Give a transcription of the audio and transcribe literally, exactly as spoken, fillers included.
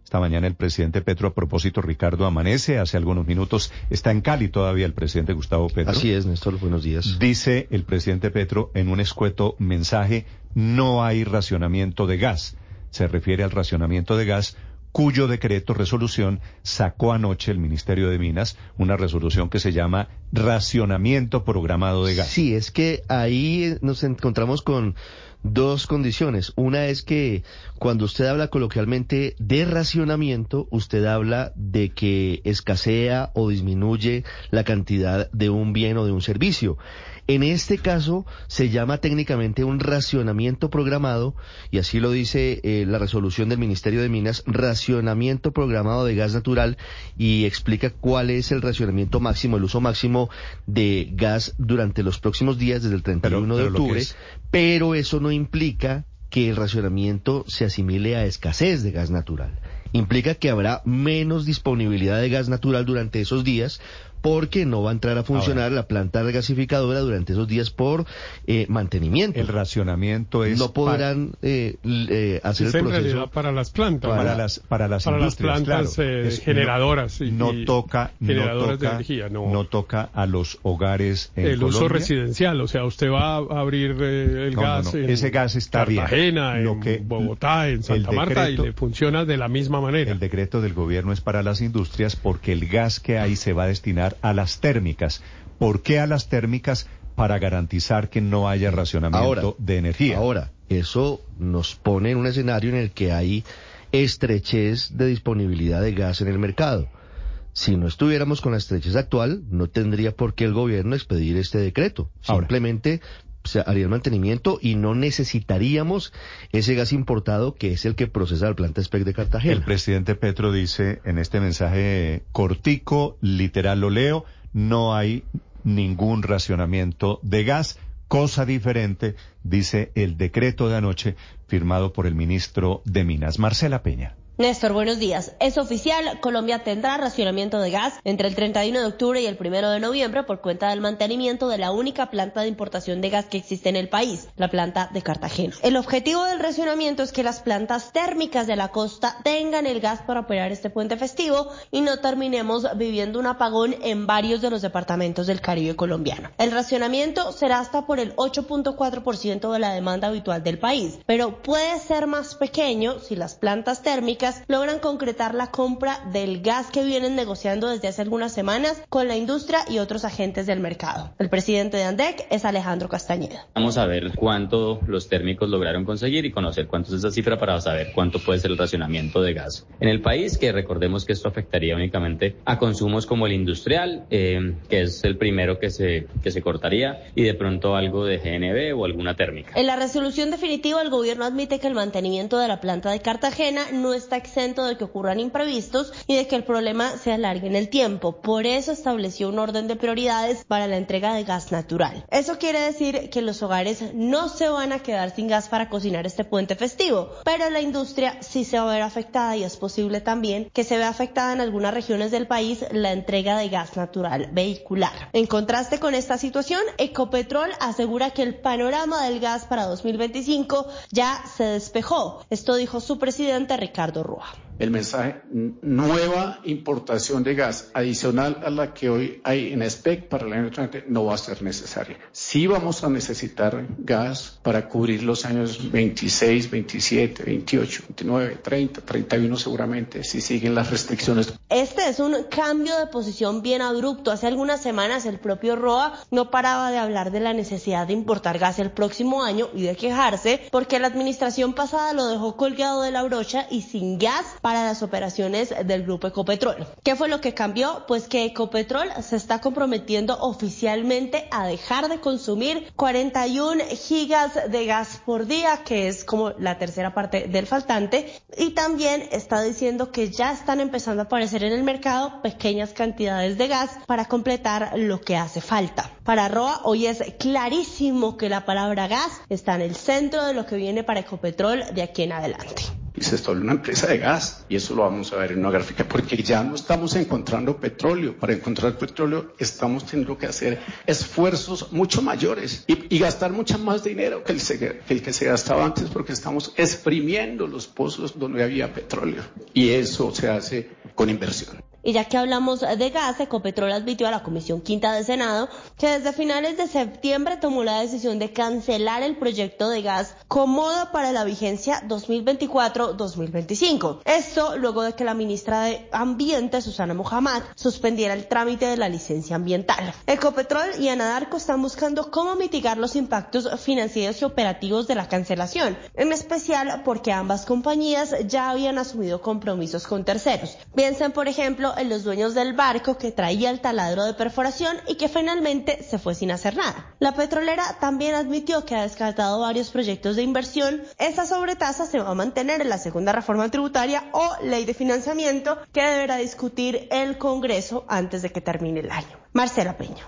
Esta mañana el presidente Petro, a propósito, Ricardo, amanece hace algunos minutos, está en Cali todavía el presidente Gustavo Petro. Así es, Néstor, buenos días. Dice el presidente Petro en un escueto mensaje, no hay racionamiento de gas. Se refiere al racionamiento de gas, cuyo decreto resolución sacó anoche el Ministerio de Minas, una resolución que se llama racionamiento programado de gas. Sí, es que ahí nos encontramos con dos condiciones. Una es que cuando usted habla coloquialmente de racionamiento, usted habla de que escasea o disminuye la cantidad de un bien o de un servicio. En este caso se llama técnicamente un racionamiento programado, y así lo dice eh, la resolución del Ministerio de Minas, racionamiento programado de gas natural, y explica cuál es el racionamiento máximo, el uso máximo de gas durante los próximos días desde el treinta y uno pero, de pero octubre, pero eso no implica que el racionamiento se asimile a escasez de gas natural. Implica que habrá menos disponibilidad de gas natural durante esos días, porque no va a entrar a funcionar Ahora, la planta regasificadora durante esos días por eh, mantenimiento. El racionamiento es... No podrán eh, eh, hacer es el en proceso... realidad para las plantas. Para, Para, ¿no? las, para las para industrias, las plantas claro. eh, es, generadoras. No, y, no toca, generadoras no toca, de energía. No, no toca a los hogares en El Colombia. uso residencial, o sea, usted va a abrir eh, el no, gas no, no. en Ese gas está Cartagena, bien. Lo en que, Bogotá, en Santa decreto, Marta, y le funciona de la misma manera. El decreto del gobierno es para las industrias porque el gas que hay se va a destinar a las térmicas. ¿Por qué a las térmicas? Para garantizar que no haya racionamiento ahora, de energía. Ahora, eso nos pone en un escenario en el que hay estrechez de disponibilidad de gas en el mercado. Si no estuviéramos con la estrechez actual, no tendría por qué el gobierno expedir este decreto. Ahora, Simplemente se haría el mantenimiento y no necesitaríamos ese gas importado que es el que procesa la planta S P E C de Cartagena. El presidente Petro dice en este mensaje cortico, literal lo leo, no hay ningún racionamiento de gas, cosa diferente, dice el decreto de anoche firmado por el ministro de Minas, Marcela Peña. Néstor, buenos días. Es oficial, Colombia tendrá racionamiento de gas entre el treinta y uno de octubre y el primero de noviembre por cuenta del mantenimiento de la única planta de importación de gas que existe en el país, la planta de Cartagena. El objetivo del racionamiento es que las plantas térmicas de la costa tengan el gas para operar este puente festivo y no terminemos viviendo un apagón en varios de los departamentos del Caribe colombiano. El racionamiento será hasta por el ocho punto cuatro por ciento de la demanda habitual del país, pero puede ser más pequeño si las plantas térmicas logran concretar la compra del gas que vienen negociando desde hace algunas semanas con la industria y otros agentes del mercado. El presidente de ANDEC es Alejandro Castañeda. Vamos a ver cuánto los térmicos lograron conseguir y conocer cuánto es esa cifra para saber cuánto puede ser el racionamiento de gas en el país, que recordemos que esto afectaría únicamente a consumos como el industrial, eh, que es el primero que se, que se cortaría, y de pronto algo de G N B o alguna térmica. En la resolución definitiva, el gobierno admite que el mantenimiento de la planta de Cartagena no está exento de que ocurran imprevistos y de que el problema se alargue en el tiempo. Por eso estableció un orden de prioridades para la entrega de gas natural. Eso quiere decir que los hogares no se van a quedar sin gas para cocinar este puente festivo, pero la industria sí se va a ver afectada y es posible también que se vea afectada en algunas regiones del país la entrega de gas natural vehicular. En contraste con esta situación, Ecopetrol asegura que el panorama del gas para dos mil veinticinco ya se despejó. Esto dijo su presidente Ricardo Rúa. El mensaje, nueva importación de gas adicional a la que hoy hay en S P E C para el año treinta no va a ser necesaria. Sí vamos a necesitar gas para cubrir los años veintiséis, veintisiete, veintiocho, veintinueve, treinta, treinta y uno seguramente, si siguen las restricciones. Este es un cambio de posición bien abrupto. Hace algunas semanas el propio Roa no paraba de hablar de la necesidad de importar gas el próximo año y de quejarse porque la administración pasada lo dejó colgado de la brocha y sin gas para las operaciones del grupo Ecopetrol. ¿Qué fue lo que cambió? Pues que Ecopetrol se está comprometiendo oficialmente a dejar de consumir cuarenta y un gigas de gas por día, que es como la tercera parte del faltante, y también está diciendo que ya están empezando a aparecer en el mercado pequeñas cantidades de gas para completar lo que hace falta. Para Roa hoy es clarísimo que la palabra gas está en el centro de lo que viene para Ecopetrol de aquí en adelante. y se establece una empresa de gas. Y eso lo vamos a ver en una gráfica, porque ya no estamos encontrando petróleo. Para encontrar petróleo estamos teniendo que hacer esfuerzos mucho mayores y, y gastar mucho más dinero que el, que el que se gastaba antes, porque estamos exprimiendo los pozos donde había petróleo. Y eso se hace con inversión. Y ya que hablamos de gas, Ecopetrol advirtió a la Comisión Quinta del Senado que desde finales de septiembre tomó la decisión de cancelar el proyecto de gas Comoda para la vigencia dos mil veinticuatro dos mil veinticinco. Esto luego de que la ministra de Ambiente, Susana Mohamed, suspendiera el trámite de la licencia ambiental. Ecopetrol y Anadarko están buscando cómo mitigar los impactos financieros y operativos de la cancelación, en especial porque ambas compañías ya habían asumido compromisos con terceros. Piensen, por ejemplo, en los dueños del barco que traía el taladro de perforación y que finalmente se fue sin hacer nada. La petrolera también admitió que ha descartado varios proyectos de inversión. Esa sobretasa se va a mantener en la segunda reforma tributaria o ley de financiamiento que deberá discutir el Congreso antes de que termine el año. Marcela Peña.